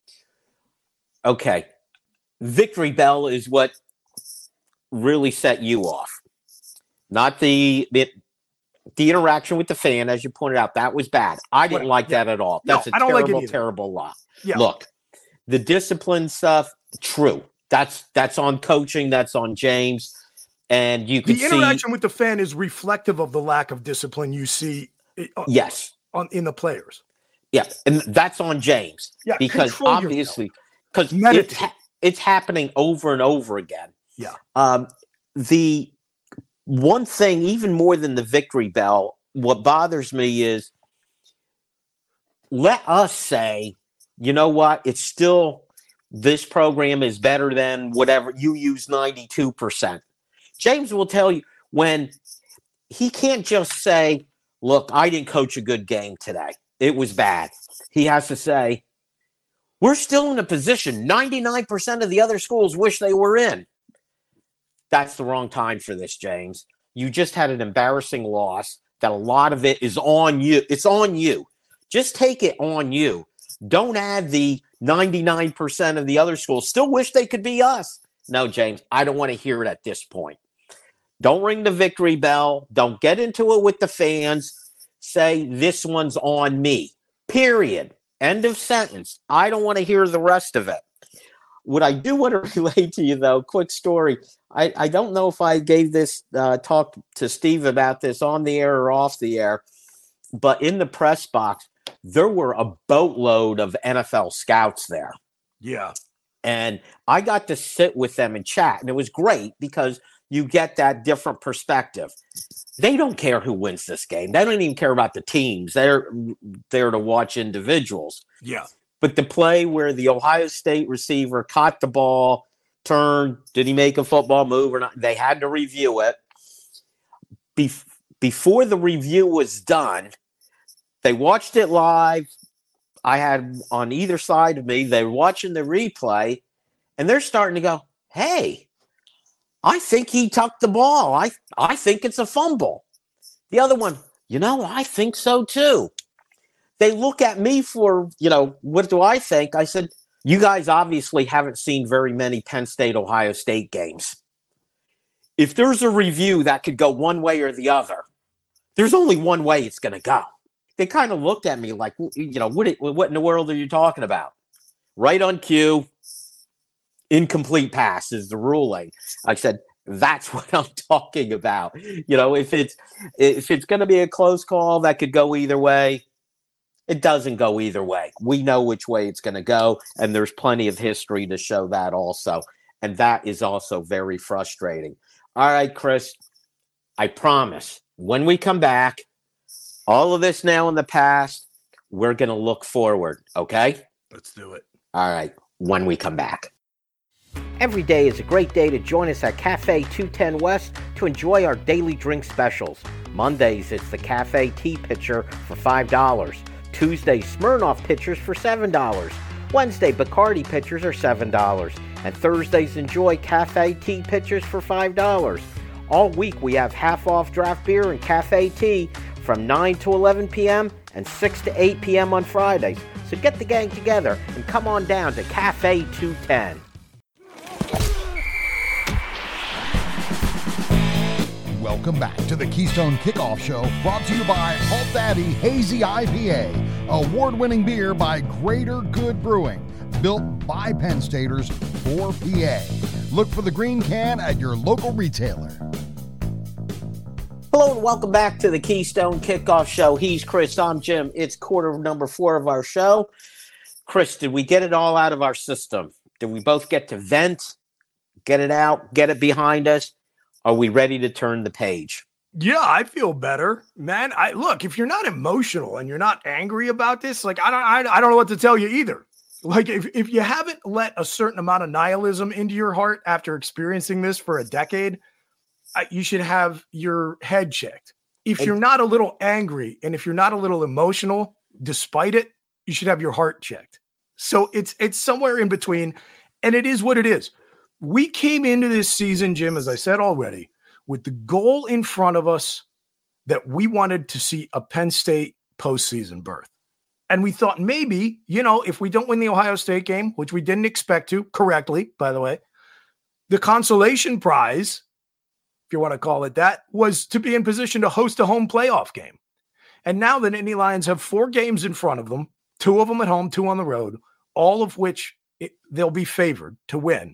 Okay. Victory bell is what really set you off. Not the, the the interaction with the fan, as you pointed out. That was bad. I didn't right. like yeah. that at all. That's no, a I don't terrible, like terrible lie.
Yeah.
Look, the discipline stuff, true. That's that's on coaching. That's on James. And you can
see the interaction with the fan is reflective of the lack of discipline you see. Uh,
yes,
on in the players.
Yeah, and that's on James.
Yeah,
because obviously, because it's, ha- it's happening over and over again.
Yeah.
Um, the one thing, even more than the victory bell, what bothers me is let us say, you know what, it's still, this program is better than whatever, you use ninety-two percent. James will tell you when he can't just say, look, I didn't coach a good game today. It was bad. He has to say, we're still in a position ninety-nine percent of the other schools wish they were in. That's the wrong time for this, James. You just had an embarrassing loss that a lot of it is on you. It's on you. Just take it on you. Don't add the ninety-nine percent of the other schools still wish they could be us. No, James, I don't want to hear it at this point. Don't ring the victory bell. Don't get into it with the fans. Say, this one's on me. Period. End of sentence. I don't want to hear the rest of it. What I do want to relate to you, though, quick story. I, I don't know if I gave this uh, talk to Steve about this on the air or off the air, but in the press box, there were a boatload of N F L scouts there.
Yeah.
And I got to sit with them and chat, and it was great because you get that different perspective. They don't care who wins this game. They don't even care about the teams. They're there to watch individuals.
Yeah.
But the play where the Ohio State receiver caught the ball, turned, did he make a football move or not? They had to review it. Bef- before the review was done, they watched it live. I had on either side of me, they were watching the replay, and they're starting to go, hey, I think he tucked the ball. I, I think it's a fumble. The other one, you know, I think so too. They look at me for, you know, what do I think? I said, you guys obviously haven't seen very many Penn State, Ohio State games. If there's a review that could go one way or the other, there's only one way it's going to go. They kind of looked at me like, you know, what, what in the world are you talking about? Right on cue, incomplete pass is the ruling. I said, that's what I'm talking about. You know, if it's if it's going to be a close call that could go either way, it doesn't go either way. We know which way it's going to go, and there's plenty of history to show that also. And that is also very frustrating. All right, Chris, I promise when we come back, all of this now in the past, we're going to look forward, okay?
Let's do it.
All right, when we come back.
Every day is a great day to join us at Cafe two ten West to enjoy our daily drink specials. Mondays, it's the Cafe Tea Pitcher for five dollars. Tuesday, Smirnoff Pitchers for seven dollars. Wednesday, Bacardi Pitchers are seven dollars. And Thursdays, enjoy Cafe Tea Pitchers for five dollars. All week, we have half-off draft beer and cafe tea from nine to eleven p.m. and six to eight p.m. on Fridays. So get the gang together and come on down to Cafe two ten.
Welcome back to the Keystone Kickoff Show, brought to you by Halt Daddy Hazy I P A, award-winning beer by Greater Good Brewing, built by Penn Staters for P A. Look for the green can at your local retailer.
Hello and welcome back to the Keystone Kickoff Show. He's Chris, I'm Jim. It's quarter number four of our show. Chris, did we get it all out of our system? Did we both get to vent, get it out, get it behind us? Are we ready to turn the page?
Yeah, I feel better, man. I look, if you're not emotional and you're not angry about this, like I don't, I, I don't know what to tell you either. Like if, if you haven't let a certain amount of nihilism into your heart after experiencing this for a decade, uh, you should have your head checked. If you're not a little angry and if you're not a little emotional, despite it, you should have your heart checked. So it's it's somewhere in between, and it is what it is. We came into this season, Jim, as I said already, with the goal in front of us that we wanted to see a Penn State postseason berth. And we thought maybe, you know, if we don't win the Ohio State game, which we didn't expect to, correctly, by the way, the consolation prize, if you want to call it that, was to be in position to host a home playoff game. And now the Nittany Lions have four games in front of them, two of them at home, two on the road, all of which it, they'll be favored to win.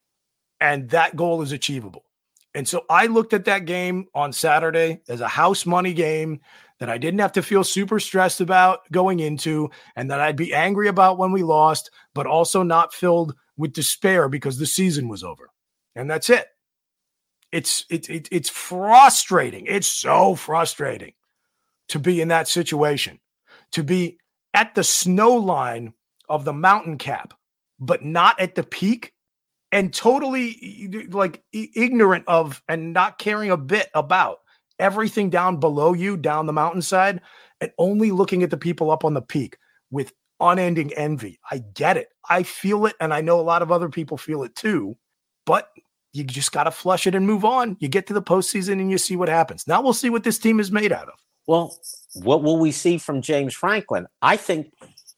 And that goal is achievable. And so I looked at that game on Saturday as a house money game that I didn't have to feel super stressed about going into, and that I'd be angry about when we lost, but also not filled with despair because the season was over. And that's it. It's it, it, it's frustrating. It's so frustrating to be in that situation, to be at the snow line of the mountain cap, but not at the peak. And totally like ignorant of and not caring a bit about everything down below you, down the mountainside, and only looking at the people up on the peak with unending envy. I get it. I feel it. And I know a lot of other people feel it too, but you just got to flush it and move on. You get to the postseason and you see what happens. Now we'll see what this team is made out of.
Well, what will we see from James Franklin? I think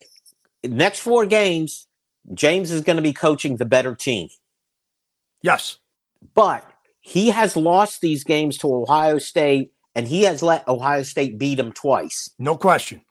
next four games, James is going to be coaching the better team.
Yes.
But he has lost these games to Ohio State, and he has let Ohio State beat him twice.
No question.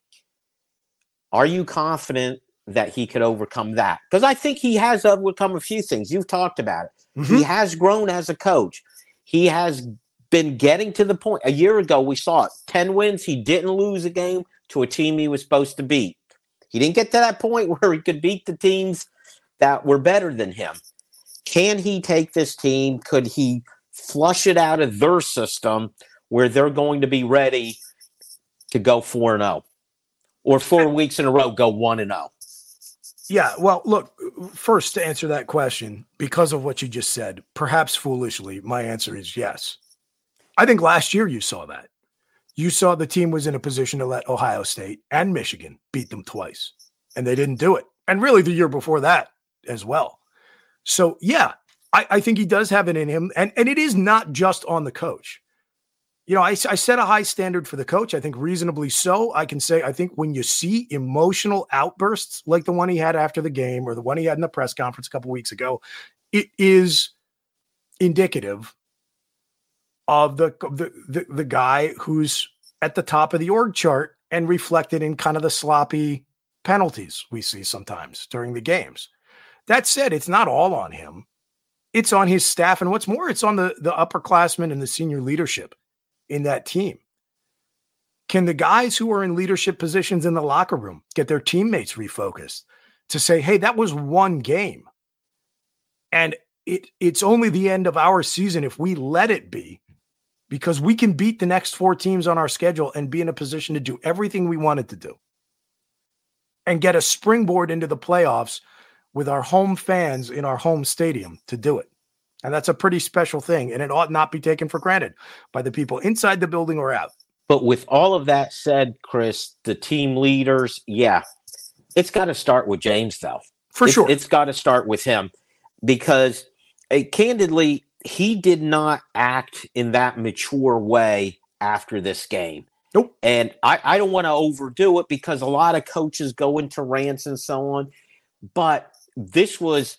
Are you confident that he could overcome that? Because I think he has overcome a few things. You've talked about it. Mm-hmm. He has grown as a coach. He has been getting to the point. A year ago, we saw it. ten wins. He didn't lose a game to a team he was supposed to beat. He didn't get to that point where he could beat the teams that were better than him. Can he take this team? Could he flush it out of their system where they're going to be ready to go four and oh? Or four weeks in a row, go one and oh?
Yeah, well, look, first to answer that question, because of what you just said, perhaps foolishly, my answer is yes. I think last year you saw that. You saw the team was in a position to let Ohio State and Michigan beat them twice, and they didn't do it. And really the year before that as well. So, yeah, I, I think he does have it in him. And, and it is not just on the coach. You know, I, I set a high standard for the coach. I think reasonably so. I can say I think when you see emotional outbursts like the one he had after the game or the one he had in the press conference a couple weeks ago, it is indicative of the, the, the, the guy who's at the top of the org chart and reflected in kind of the sloppy penalties we see sometimes during the games. That said, it's not all on him. It's on his staff. And what's more, it's on the, the upperclassmen and the senior leadership in that team. Can the guys who are in leadership positions in the locker room get their teammates refocused to say, hey, that was one game. And it it's only the end of our season if we let it be, because we can beat the next four teams on our schedule and be in a position to do everything we wanted to do and get a springboard into the playoffs with our home fans in our home stadium to do it. And that's a pretty special thing, and it ought not be taken for granted by the people inside the building or out.
But with all of that said, Chris, the team leaders, yeah, it's got to start with James, though.
For
it's,
sure.
It's got to start with him because, uh, candidly, he did not act in that mature way after this game.
Nope.
And I, I don't want to overdo it because a lot of coaches go into rants and so on. But this was,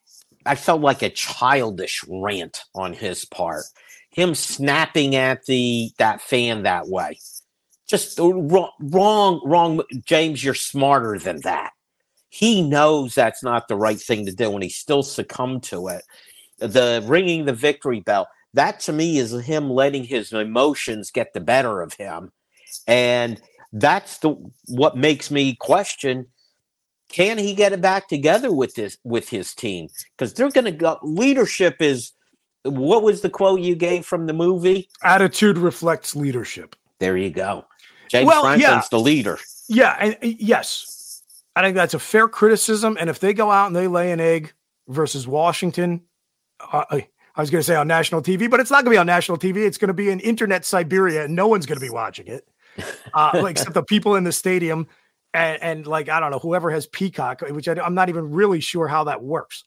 I felt like a childish rant on his part. Him snapping at the that fan that way. Just wrong, wrong, wrong. James, you're smarter than that. He knows that's not the right thing to do, and he still succumbed to it. The ringing the victory bell, that to me is him letting his emotions get the better of him. And that's the what makes me question, can he get it back together with this with his team? Because they're going to go. Leadership is, what was the quote you gave from the movie?
Attitude reflects leadership.
There you go. James
well,
Franklin's
yeah.
the leader.
Yeah, and, and yes, I think that's a fair criticism. And if they go out and they lay an egg versus Washington, uh, I, I was going to say on national T V, but it's not going to be on national T V. It's going to be in internet Siberia, and no one's going to be watching it, uh, like, except the people in the stadium. And, and like, I don't know, whoever has Peacock, which I, I'm not even really sure how that works.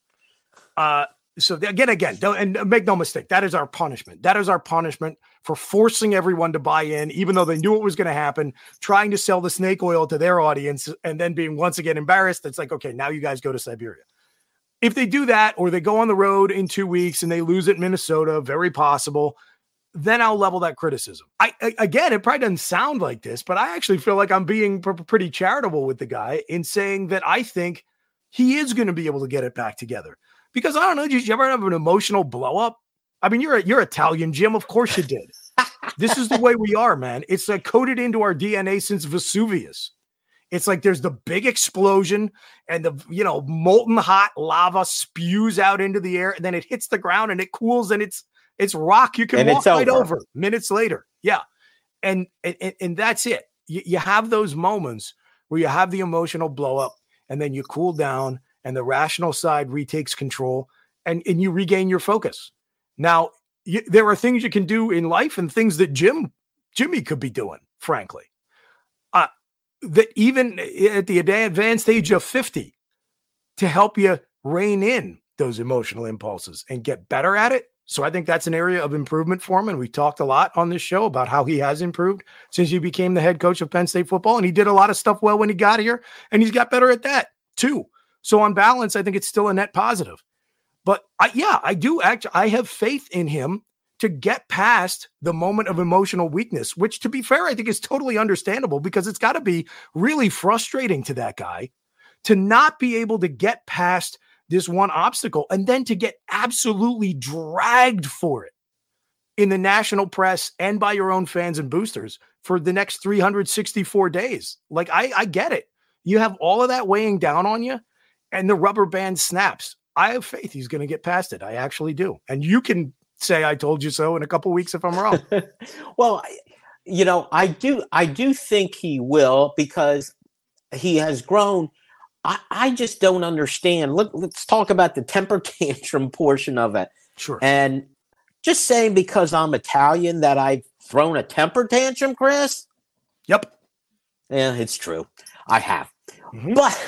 Uh, so again, again, don't, and make no mistake, that is our punishment. That is our punishment for forcing everyone to buy in, even though they knew what was going to happen, trying to sell the snake oil to their audience, and then being once again embarrassed. It's like, okay, now you guys go to Siberia. If they do that, or they go on the road in two weeks and they lose at Minnesota, very possible, then I'll level that criticism. I, I again, it probably doesn't sound like this, but I actually feel like I'm being pr- pretty charitable with the guy in saying that I think he is going to be able to get it back together. Because I don't know, did you ever have an emotional blow up? I mean, you're you're Italian, Jim. Of course you did. This is the way we are, man. It's like coded into our D N A since Vesuvius. It's like there's the big explosion and the, you know, molten hot lava spews out into the air, and then it hits the ground and it cools, and it's it's rock. You can
and
walk right
over.
over minutes later. Yeah. And, and, and that's it. You, you have those moments where you have the emotional blow up, and then you cool down and the rational side retakes control, and, and you regain your focus. Now, you, there are things you can do in life and things that Jim, Jimmy could be doing, frankly. Uh, that even at the advanced age of fifty, to help you rein in those emotional impulses and get better at it. So I think that's an area of improvement for him. And we talked a lot on this show about how he has improved since he became the head coach of Penn State football. And he did a lot of stuff well when he got here, and he's got better at that too. So on balance, I think it's still a net positive. But I, yeah, I do actually, I have faith in him to get past the moment of emotional weakness, which, to be fair, I think is totally understandable, because it's got to be really frustrating to that guy to not be able to get past this one obstacle and then to get absolutely dragged for it in the national press and by your own fans and boosters for the next three hundred sixty-four days. Like, I, I get it. You have all of that weighing down on you, and the rubber band snaps. I have faith he's going to get past it. I actually do. And you can say, I told you so in a couple of weeks if I'm wrong.
Well, you know, I do, I do think he will, because he has grown. I, I just don't understand. Let, let's talk about the temper tantrum portion of it.
Sure.
And just saying because I'm Italian that I've thrown a temper tantrum, Chris?
Yep.
Yeah, it's true. I have.
Mm-hmm.
But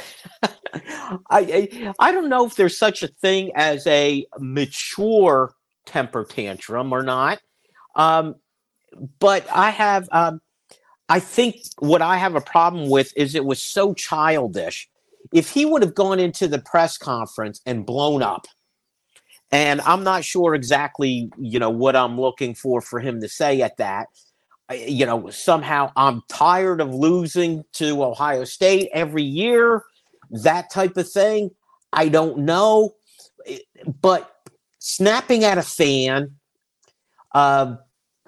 I, I I don't know if there's such a thing as a mature temper tantrum or not. Um, but I have, um, I think what I have a problem with is it was so childish. If he would have gone into the press conference and blown up, and I'm not sure exactly, you know, what I'm looking for for him to say at that, you know, somehow I'm tired of losing to Ohio State every year, that type of thing. I don't know. But snapping at a fan, uh,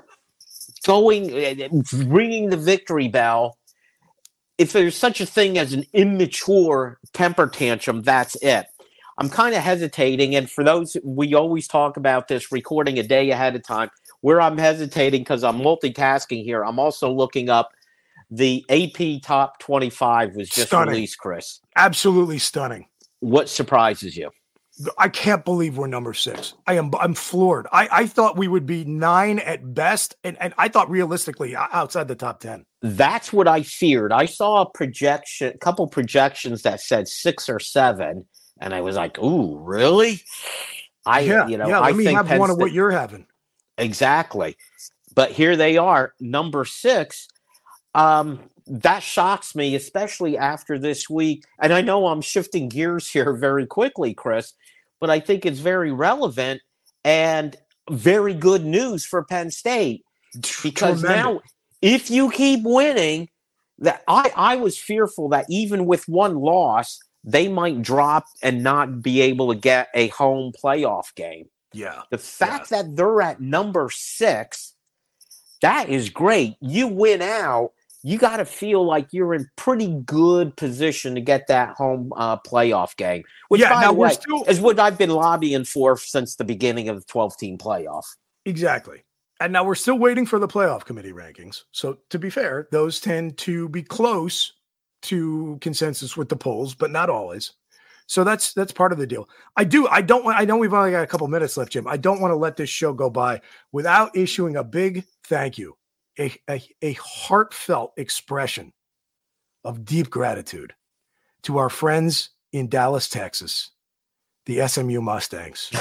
going, ringing the victory bell, if there's such a thing as an immature temper tantrum, that's it. I'm kind of hesitating. And for those, we always talk about this recording a day ahead of time. Where I'm hesitating because I'm multitasking here, I'm also looking up the A P Top twenty-five was just
Stunning.
released, Chris.
Absolutely stunning.
What surprises you?
I can't believe we're number six. I am I'm floored. I, I thought we would be nine at best, and, and I thought realistically outside the top ten.
That's what I feared. I saw a projection, a couple projections that said six or seven, and I was like, "Ooh, really?" I
yeah,
you know,
yeah.
I
Let me
think
have
Penn
one of
State-
what you're having.
Exactly. But here they are, number six. Um, that shocks me, especially after this week. And I know I'm shifting gears here very quickly, Chris, but I think it's very relevant and very good news for Penn State. Because
Tremendous.
now, if you keep winning, that I, I was fearful that even with one loss, they might drop and not be able to get a home playoff game.
Yeah.
The fact
yeah.
that they're at number six, that is great. You win out, you got to feel like you're in pretty good position to get that home uh, playoff game. Which,
yeah,
by
now
the
we're
way,
still
is what I've been lobbying for since the beginning of the twelve-team playoff.
Exactly. And now we're still waiting for the playoff committee rankings. So to be fair, those tend to be close to consensus with the polls, but not always. So that's that's part of the deal. I do. I don't want. I know we've only got a couple minutes left, Jim. I don't want to let this show go by without issuing a big thank you, a, a, a heartfelt expression of deep gratitude to our friends in Dallas, Texas, the S M U Mustangs,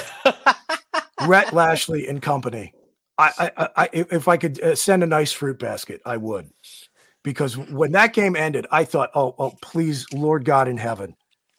Rhett Lashley and company. I, I, I, if I could send a nice fruit basket, I would, because when that game ended, I thought, oh, oh, please, Lord God in heaven.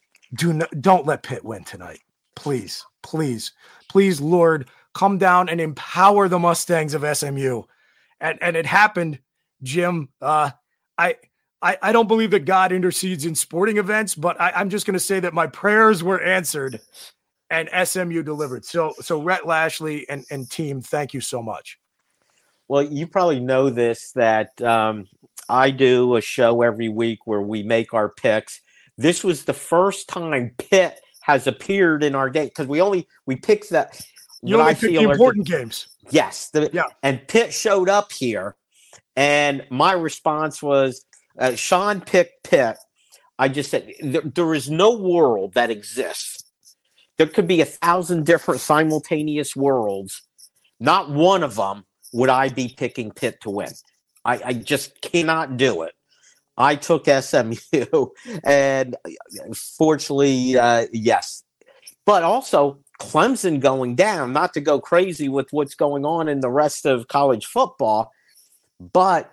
Do not, don't let Pitt win tonight. Please, please, please, Lord, come down and empower the Mustangs of S M U. And and it happened, Jim. Uh, I, I I don't believe that God intercedes in sporting events, but I, I'm just going to say that my prayers were answered and S M U delivered. So, so Rhett Lashley and, and team, thank you so much.
Well, you probably know this, that um, I do a show every week where we make our picks. This was the first time Pitt has appeared in our game because we only we picked that.
You only picked the important the, games.
Yes, the,
yeah.
And Pitt showed up here, and my response was, uh, "Sean picked Pitt." I just said, there, "There is no world that exists. There could be a thousand different simultaneous worlds. Not one of them would I be picking Pitt to win. I, I just cannot do it." I took S M U, and fortunately, uh, yes. But also, Clemson going down, not to go crazy with what's going on in the rest of college football, but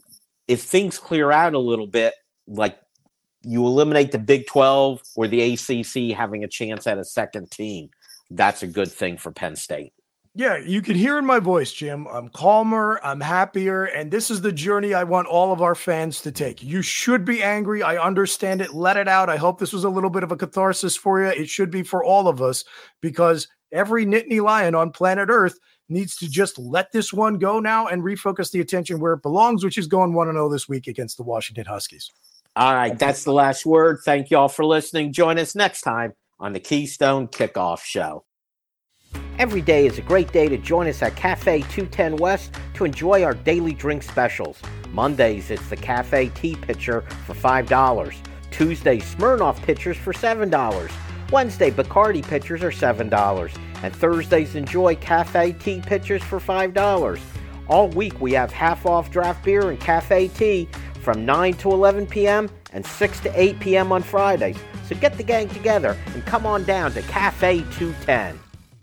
if things clear out a little bit, like you eliminate the Big twelve or the A C C having a chance at a second team, that's a good thing for Penn State.
Yeah, you can hear in my voice, Jim. I'm calmer, I'm happier, and this is the journey I want all of our fans to take. You should be angry. I understand it. Let it out. I hope this was a little bit of a catharsis for you. It should be for all of us, because every Nittany Lion on planet Earth needs to just let this one go now and refocus the attention where it belongs, which is going one and oh this week against the Washington Huskies.
All right, that's the last word. Thank you all for listening. Join us next time on the Keystone Kickoff Show.
Every day is a great day to join us at Cafe two ten West to enjoy our daily drink specials. Mondays, it's the Cafe Tea Pitcher for five dollars. Tuesday, Smirnoff Pitchers for seven dollars. Wednesday, Bacardi Pitchers are seven dollars. And Thursdays, enjoy Cafe Tea Pitchers for five dollars. All week, we have half-off draft beer and cafe tea from nine to eleven p.m. and six to eight p.m. on Fridays. So get the gang together and come on down to Cafe two ten.